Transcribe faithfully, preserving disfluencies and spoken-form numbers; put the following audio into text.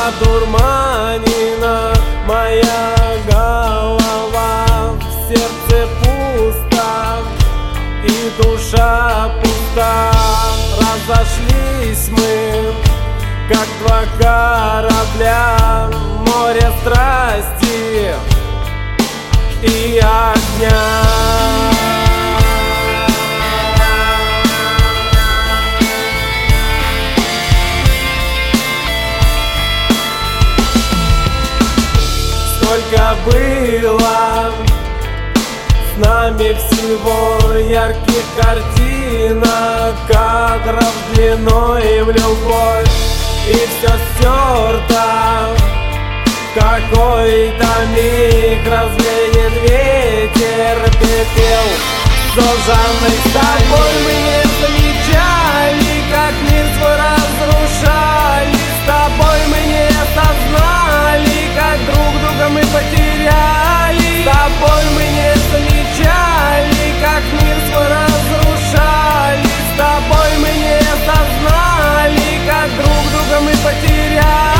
одурманена моя голова, в сердце пусто и душа пуста. Разошлись мы, как два корабля, море страсти и огня. Сколько было с нами всего ярких картинок, кадров длиной в любовь, и все стерто. Какой-то миг развеет ветер пепел сожженных. С тобой мы не замечали, как мир свой разрушали. С тобой мы не осознали, как друг друга мы потеряли. С тобой мы не замечали, как мир свой разрушали. С тобой мы не осознали, как друг друга мы потеряли.